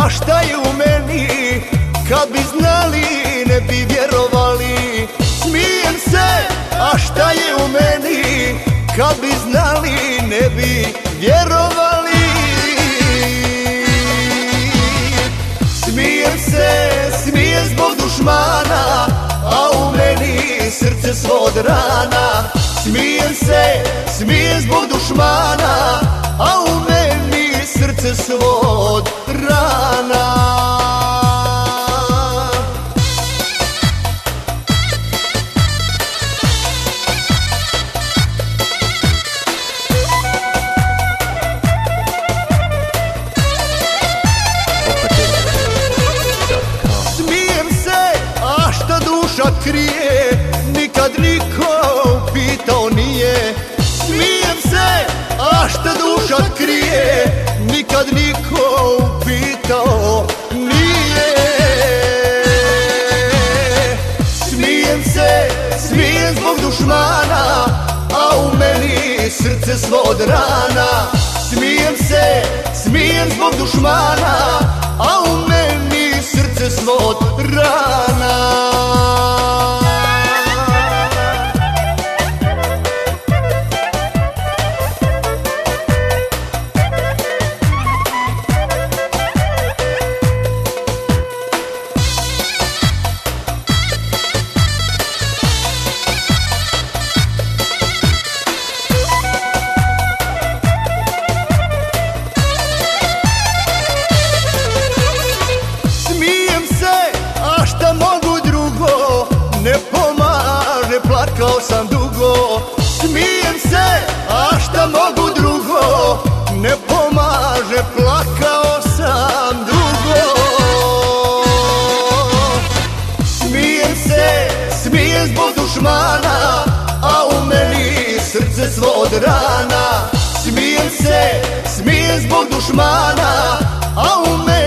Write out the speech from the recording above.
šta je u meni, kad bi znali ne bi vjerovali. Smijem se, a šta je u meni, kad bi znali ne bi vjerovali. Smijem se, smijem zbog dušmana, a u meni srce svo od rana. Smijem se, smijem zbog dušmana, a u meni srce svo od rana. Krije, nikad niko pitao nije. Smijem se, a šta duša krije, nikad niko pitao nije. Smijem se, smijem zbog dušmana, a u meni srce svo od rana. Smijem se, smijem zbog dušmana, a u meni srce svo od rana. Ne pomaže, plakao sam dugo. Smijem se, a šta mogu drugo, ne pomaže, plakao sam dugo. Smijem se, smijem zbog dušmana, a u meni srce svo od rana. Smijem se, smijem zbog dušmana, a u meni